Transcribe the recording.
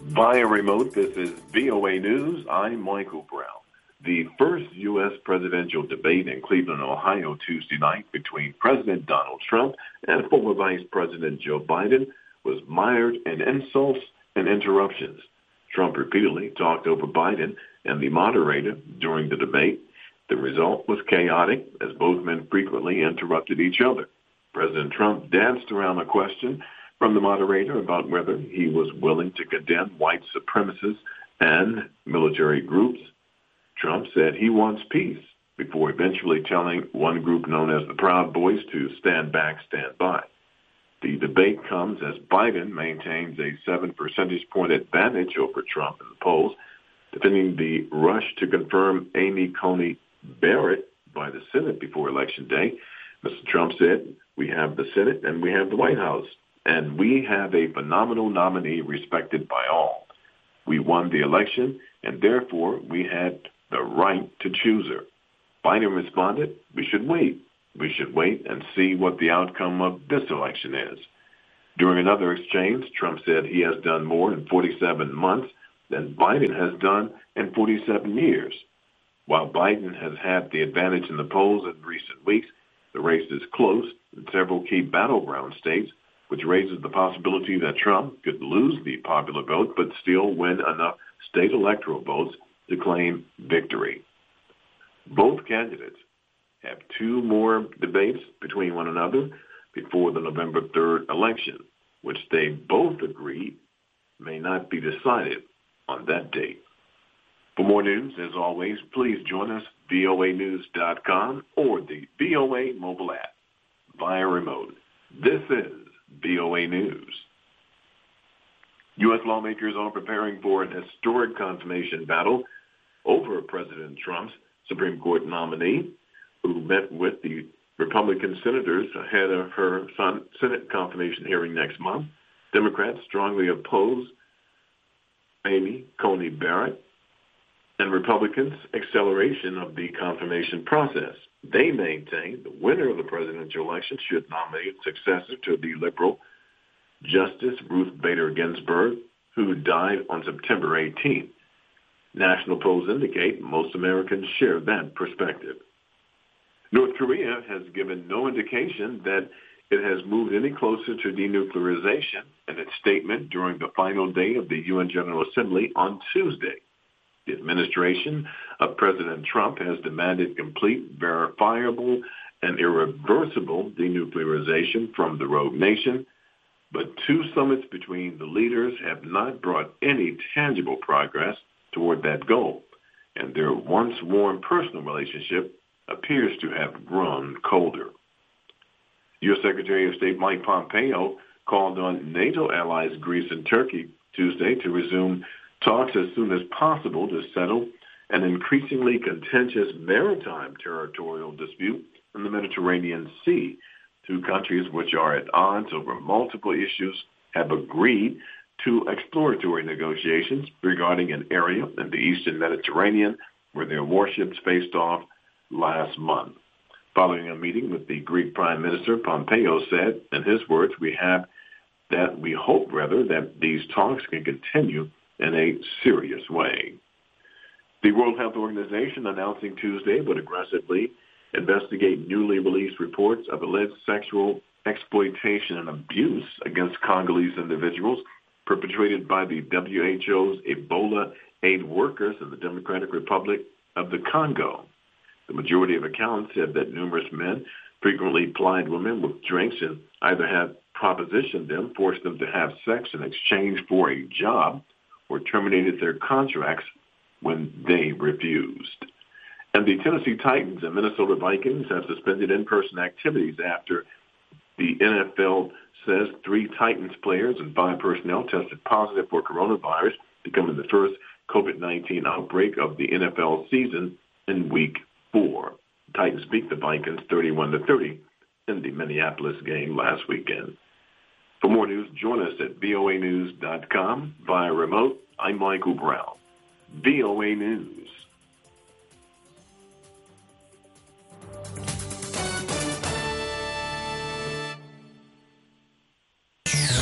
Via remote, this is VOA News. I'm Michael Brown. The first U.S. presidential debate in Cleveland, Ohio, Tuesday night between President Donald Trump and former Vice President Joe Biden was mired in insults and interruptions. Trump repeatedly talked over Biden and the moderator during the debate. The result was chaotic as both men frequently interrupted each other. President Trump danced around a question from the moderator about whether he was willing to condemn white supremacists and military groups. Trump said he wants peace before eventually telling one group known as the Proud Boys to stand back, stand by. The debate comes as Biden maintains a 7 percentage point advantage over Trump in the polls, defending the rush to confirm Amy Coney Barrett by the Senate before Election Day. Mr. Trump said, "We have the Senate and we have the White House, and we have a phenomenal nominee respected by all. We won the election, and therefore we had the right to choose her." Biden responded, "We should wait. We should wait and see what the outcome of this election is." During another exchange, Trump said he has done more in 47 months than Biden has done in 47 years. While Biden has had the advantage in the polls in recent weeks, the race is close in several key battleground states, which raises the possibility that Trump could lose the popular vote but still win enough state electoral votes to claim victory. Both candidates have two more debates between one another before the November 3rd election, which they both agree may not be decided on that date. For more news, as always, please join us voanews.com or the VOA mobile app via remote. This is VOA News. U.S. lawmakers are preparing for an historic confirmation battle over President Trump's Supreme Court nominee, who met with the Republican senators ahead of her Senate confirmation hearing next month. Democrats strongly oppose Amy Coney Barrett and Republicans' acceleration of the confirmation process. They maintain the winner of the presidential election should nominate a successor to the liberal Justice Ruth Bader Ginsburg, who died on September 18th. National polls indicate most Americans share that perspective. North Korea has given no indication that it has moved any closer to denuclearization in its statement during the final day of the UN General Assembly on Tuesday. The administration of President Trump has demanded complete, verifiable, and irreversible denuclearization from the rogue nation, but two summits between the leaders have not brought any tangible progress toward that goal, and their once warm personal relationship appears to have grown colder. U.S. Secretary of State Mike Pompeo called on NATO allies Greece and Turkey Tuesday to resume talks as soon as possible to settle an increasingly contentious maritime territorial dispute in the Mediterranean Sea. Two countries which are at odds over multiple issues have agreed to exploratory negotiations regarding an area in the eastern Mediterranean where their warships faced off last month. Following a meeting with the Greek Prime Minister, Pompeo said, in his words, we hope that these talks can continue in a serious way. The World Health Organization announcing Tuesday would aggressively investigate newly released reports of alleged sexual exploitation and abuse against Congolese individuals perpetrated by the WHO's Ebola aid workers in the Democratic Republic of the Congo. The majority of accounts said that numerous men frequently plied women with drinks and either had propositioned them, forced them to have sex in exchange for a job, or terminated their contracts when they refused. And the Tennessee Titans and Minnesota Vikings have suspended in-person activities after the NFL says 3 Titans players and 5 personnel tested positive for coronavirus, becoming the first COVID-19 outbreak of the NFL season in Week 4. The Titans beat the Vikings 31-30 in the Minneapolis game last weekend. For more news, join us at voanews.com via remote. I'm Michael Brown. VOA News.